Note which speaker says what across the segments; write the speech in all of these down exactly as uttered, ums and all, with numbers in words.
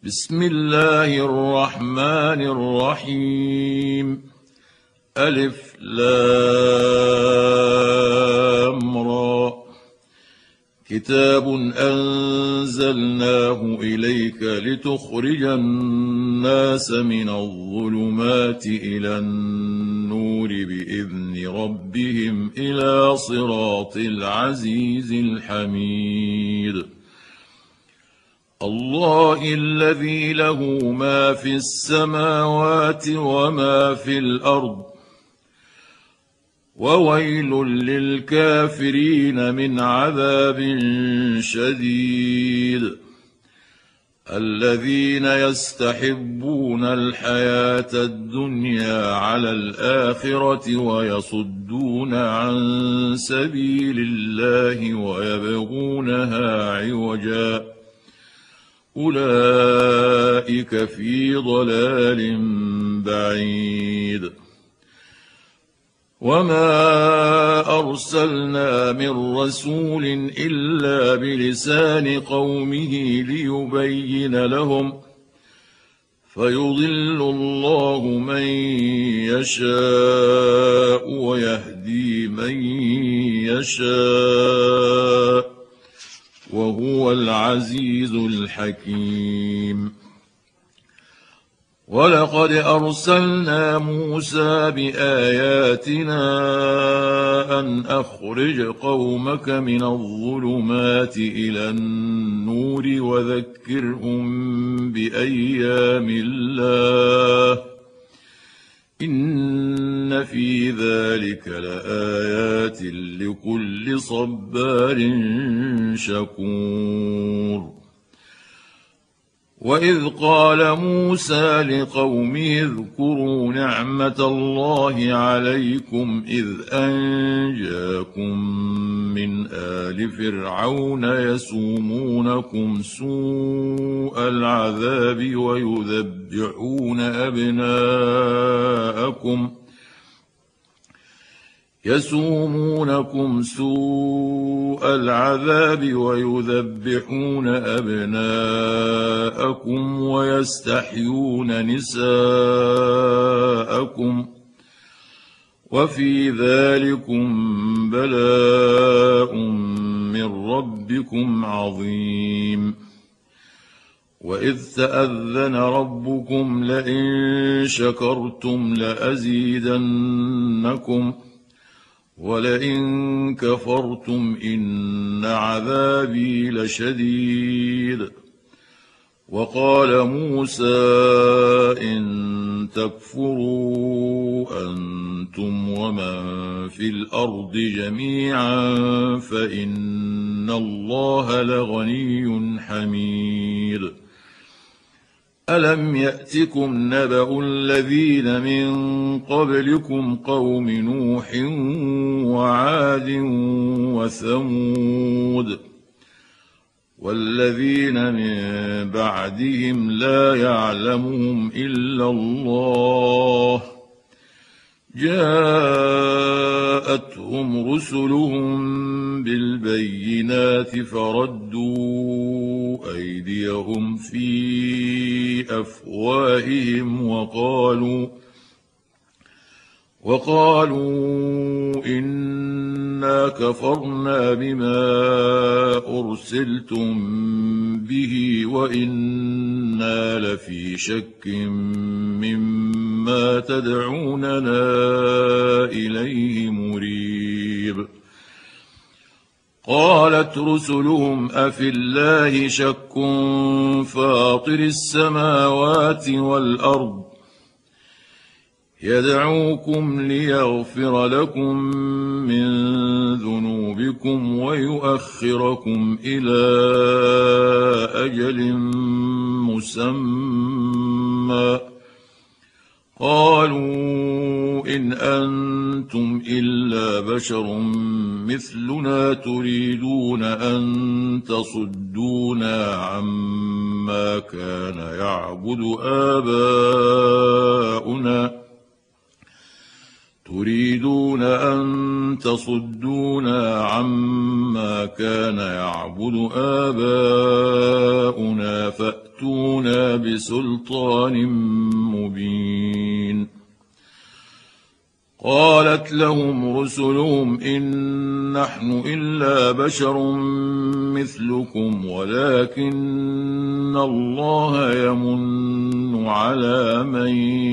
Speaker 1: بسم الله الرحمن الرحيم. ألف لام را. كتاب أنزلناه إليك لتخرج الناس من الظلمات إلى النور بإذن ربهم إلى صراط العزيز الحميد. الله الذي له ما في السماوات وما في الأرض، وويل للكافرين من عذاب شديد. الذين يستحبون الحياة الدنيا على الآخرة ويصدون عن سبيل الله ويبغونها عوجا، أولئك في ضلال بعيد. وما أرسلنا من رسول إلا بلسان قومه ليبين لهم، فيضل الله من يشاء ويهدي من يشاء، وهو العزيز الحكيم. ولقد أرسلنا موسى بآياتنا أن أخرج قومك من الظلمات إلى النور وذكرهم بأيام الله، إن في ذلك لآيات لكل صبار شكور. وإذ قال موسى لقومه اذكروا نعمة الله عليكم إذ أنجاكم من آل فرعون يسومونكم سوء العذاب ويذبحون أبناءكم يسومونكم سوء العذاب ويذبحون أبناءكم ويستحيون نساءكم، وفي ذلكم بلاء من ربكم عظيم. وإذ تأذن ربكم لئن شكرتم لأزيدنكم ولئن كفرتم إن عذابي لشديد. وقال موسى إن تكفروا أنتم ومن في الأرض جميعا فإن الله لغني حميد. ألم يأتكم نبأ الذين من قبلكم قوم نوح وعاد وثمود والذين من بعدهم لا يعلمهم إلا الله، جاءتهم رسلهم بالبينات فردوا أيديهم في أفواههم وقالوا وقالوا إنا كفرنا بما أرسلتم به وإنا لفي شك مما تدعوننا إليه مريب. قالت رسلهم أفي الله شك فاطر السماوات والأرض يدعوكم ليغفر لكم من ذنوبكم ويؤخركم إلى أجل مسمى، قالوا إن أنتم إلا بشر مثلنا تريدون أن تصدونا عما كان يعبد آباؤنا تريدون أن تصدونا عما كان يعبد آباؤنا فأتونا بسلطان مبين. قالت لهم رسلهم إن نحن إلا بشر مثلكم ولكن الله يمن على من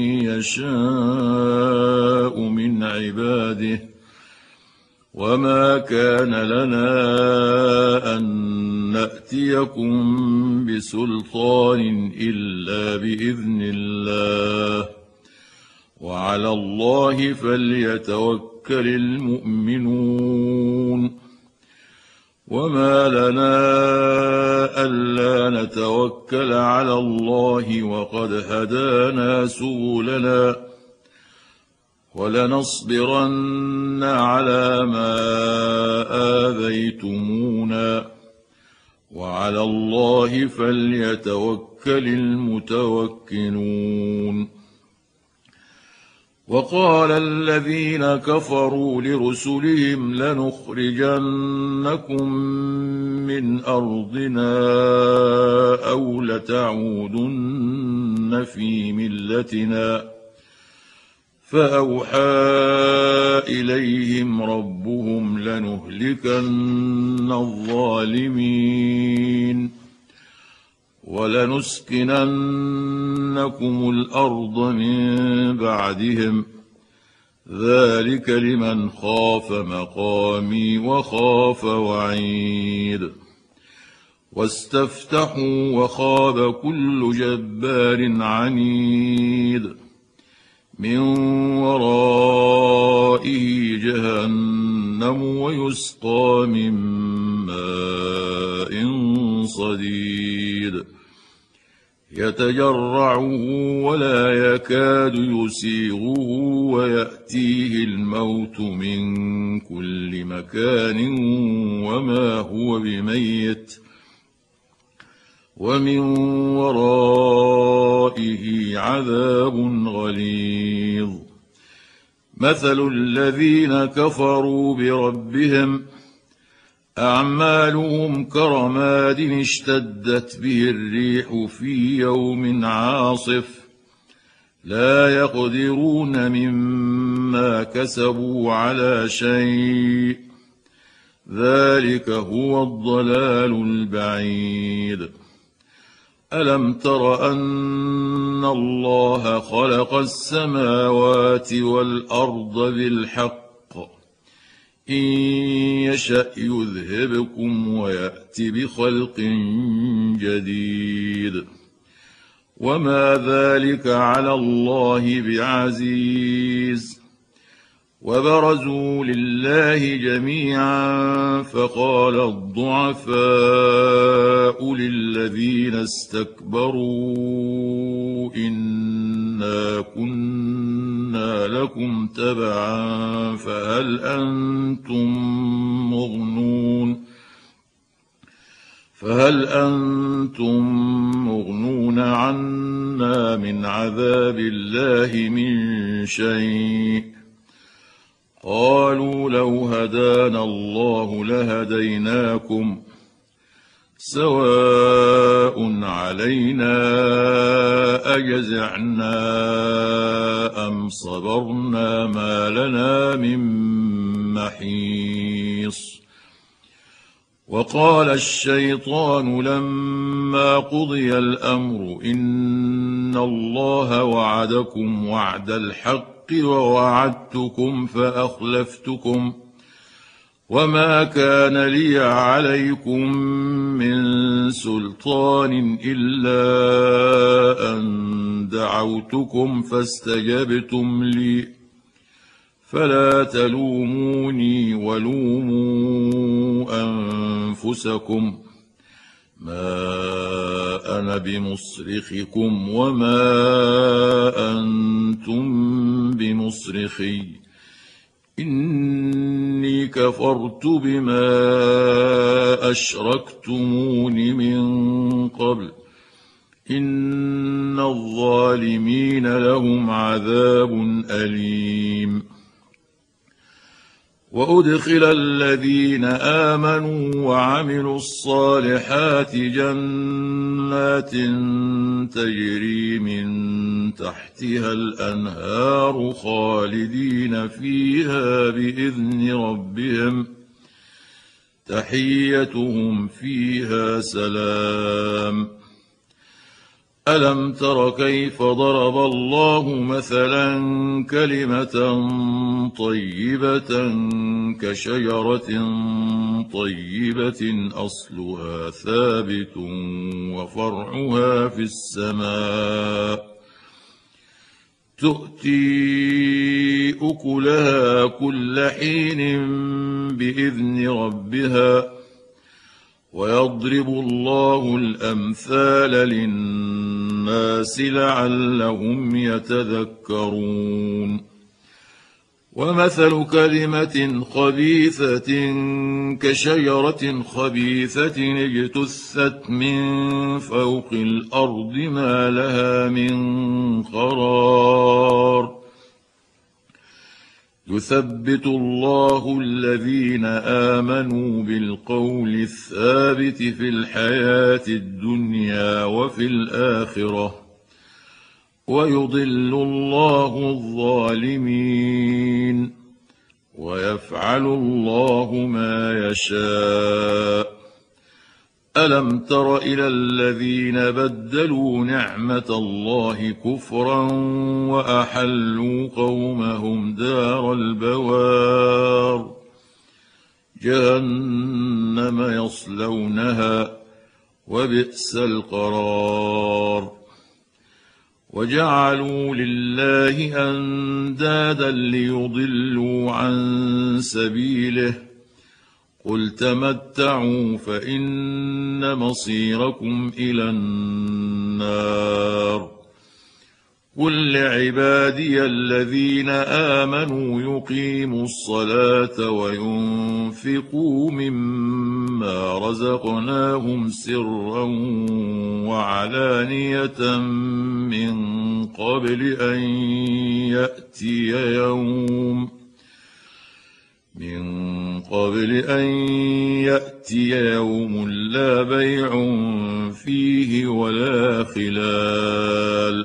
Speaker 1: يشاء من عباده وما كان لنا أن نأتيكم بسلطان إلا بإذن الله وعلى الله فليتوكل المؤمنون. وما لنا ألا نتوكل على الله وقد هدانا سبلنا ولنصبرن على ما آذيتمونا وعلى الله فليتوكل المتوكلون. وقال الذين كفروا لرسلهم لنخرجنكم من أرضنا أو لتعودن في ملتنا فأوحى إليهم ربهم لنهلكن الظالمين ولنسكننكم الأرض من بعدهم ذلك لمن خاف مقامي وخاف وعيد. واستفتحوا وخاب كل جبار عنيد من ورائه جهنم ويسقى من ماء صديد يتجرعه ولا يكاد يسيغه ويأتيه الموت من كل مكان وما هو بميت ومن ورائه عذاب غليظ. مثل الذين كفروا بربهم أعمالهم كرماد اشتدت به الريح في يوم عاصف لا يقدرون مما كسبوا على شيء ذلك هو الضلال البعيد. ألم تر أن الله خلق السماوات والأرض بالحق إن يشأ يذهبكم ويأت بخلق جديد وما ذلك على الله بعزيز. وبرزوا لله جميعا فقال الضعفاء للذين استكبروا إنا كنا لكم تبعا فهل أنتم مغنون فهل أنتم مغنون عنا من عذاب الله من شيء قالوا لو هدانا الله لهديناكم سواء علينا أجزعنا أم صبرنا ما لنا من محيص. وقال الشيطان لما قضي الأمر إن الله وعدكم وعد الحق ووعدتكم فأخلفتكم وما كان لي عليكم من سلطان إلا أن دعوتكم فاستجبتم لي فلا تلوموني ولوموا أنفسكم ما أنا بمصرخكم وما أنتم بمصرخي إني كفرت بما أشركتمون من قبل إن الظالمين لهم عذاب أليم. وأدخل الذين آمنوا وعملوا الصالحات جنات تجري من تحتها الأنهار خالدين فيها بإذن ربهم تحيتهم فيها سلام. ألم تر كيف ضرب الله مثلا كلمة طيبة كشجرة طيبة أصلها ثابت وفرعها في السماء تؤتي أكلها كل حين بإذن ربها ويضرب الله الأمثال للناس لعلهم يتذكرون. ومثل كلمة خبيثة كشجرة خبيثة اجتثت من فوق الأرض ما لها من قرار يثبت الله الذين آمنوا بالقول الثابت في الحياة الدنيا وفي الآخرة ويضل الله الظالمين ويفعل الله ما يشاء. ألم تر إلى الذين بدلوا نعمة الله كفرا وأحلوا قومهم دار البوار جهنم يصلونها وبئس القرار. وجعلوا لله أندادا ليضلوا عن سبيله قل تمتعوا فإن مصيركم إلى النار. قل لعبادي الذين آمنوا يقيموا الصلاة وينفقوا مما رزقناهم سرا وعلانية من قبل أن يأتي يوم من قبل أن يأتي يوم لا بيع فيه ولا خلال.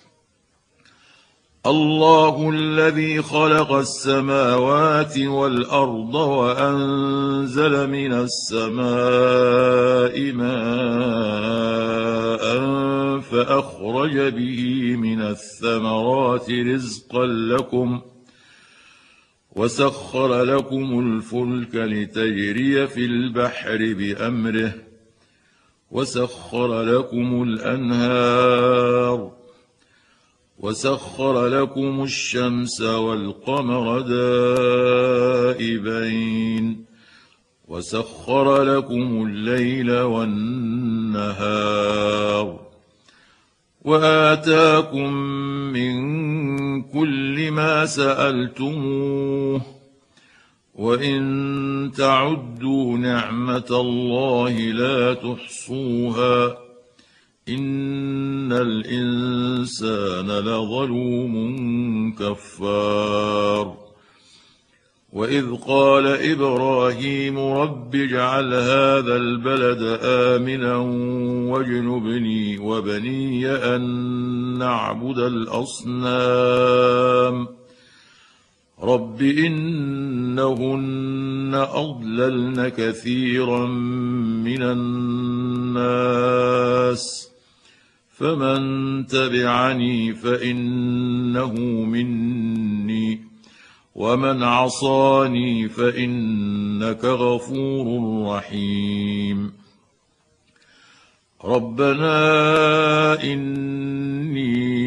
Speaker 1: الله الذي خلق السماوات والأرض وأنزل من السماء ماء فأخرج به من الثمرات رزقا لكم وسخر لكم الفلك لتجري في البحر بأمره وسخر لكم الأنهار وسخر لكم الشمس والقمر دائبين وسخر لكم الليل والنهار وآتاكم من كل ما سألتموه وإن تعدوا نعمة الله لا تحصوها إن الإنسان لظلوم كفار. وإذ قال إبراهيم رب اجعل هذا البلد آمنا واجنبني وبني أن نعبد الأصنام رب إنهن أضللن كثيرا من الناس فمن تبعني فإنه مني ومن عصاني فإنك غفور رحيم. ربنا إني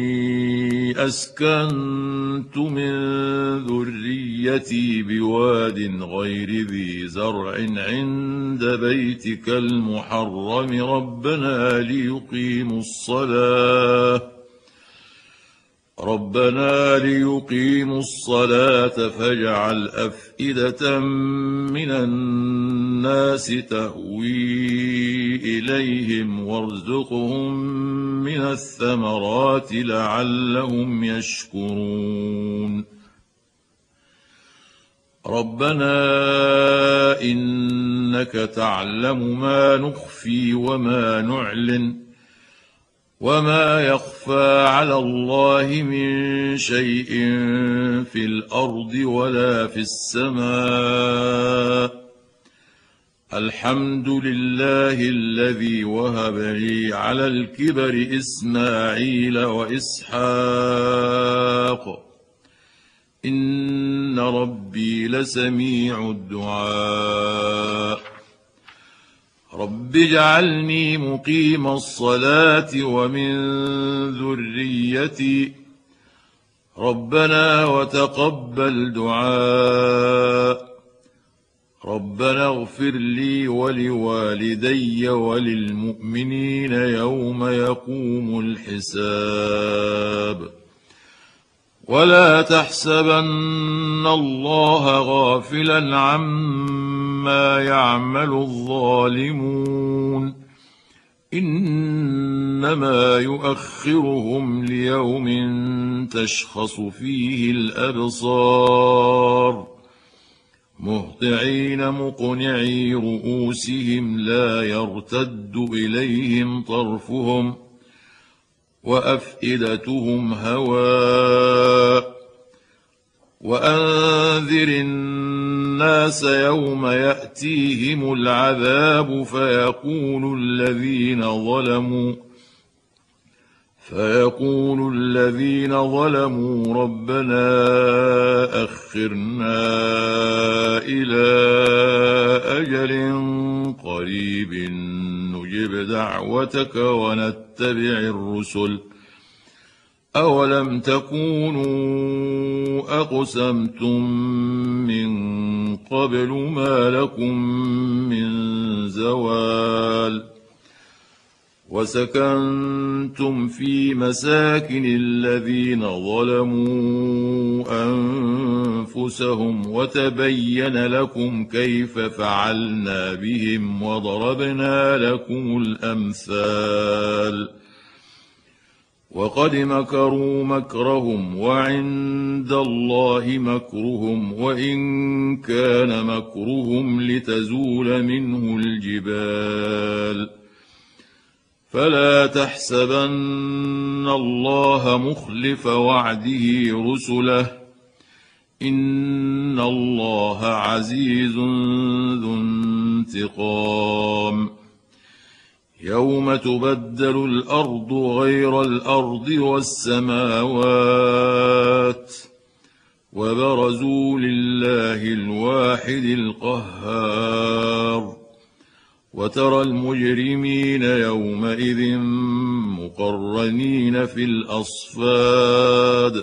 Speaker 1: أسكنت من ذريتي بواد غير ذي زرع عند بيتك المحرم ربنا ليقيموا الصلاة ربنا ليقيموا الصلاة فاجعل أفئدة من الناس تهوي إليهم وارزقهم من الثمرات لعلهم يشكرون. ربنا إنك تعلم ما نخفي وما نعلن وما يخفى على الله من شيء في الأرض ولا في السماء. الحمد لله الذي وهب لي على الكبر إسماعيل وإسحاق إن ربي لسميع الدعاء. رب اجعلني مقيم الصلاة ومن ذريتي ربنا وتقبل دعاء. ربنا اغفر لي ولوالدي وللمؤمنين يوم يقوم الحساب. ولا تحسبن الله غافلا عما يعمل الظالمون إنما يؤخرهم ليوم تشخص فيه الأبصار مهطعين مقنعي رؤوسهم لا يرتد إليهم طرفهم وأفئدتهم هواء. وأنذر الناس يوم يأتيهم العذاب فيقول الذين ظلموا فيقول الذين ظلموا ربنا أخرنا إلى أجل قريب نجب دعوتك ونتبع الرسل أولم تكونوا أقسمتم من قبل ما لكم من زوال. وسكنتم في مساكن الذين ظلموا أنفسهم وتبين لكم كيف فعلنا بهم وضربنا لكم الأمثال. وقد مكروا مكرهم وعند الله مكرهم وإن كان مكرهم لتزول منه الجبال. فلا تحسبن الله مخلف وعده رسله إن الله عزيز ذو انتقام. يوم تبدل الأرض غير الأرض والسماوات وبرزوا لله الواحد القهار. وترى المجرمين يومئذ مقرنين في الأصفاد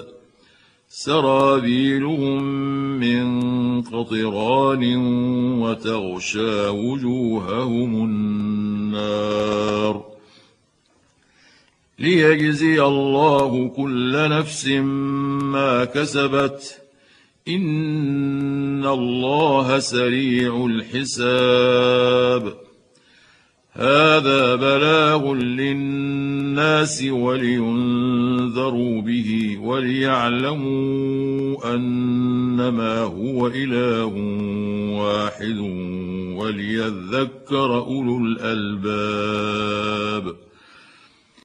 Speaker 1: سرابيلهم من قطران وتغشى وجوههم النار. ليجزي الله كل نفس ما كسبت إن الله سريع الحساب. هذا بلاغ للناس ولينذروا به وليعلموا أنما هو إله واحد وليذكر أولو الألباب.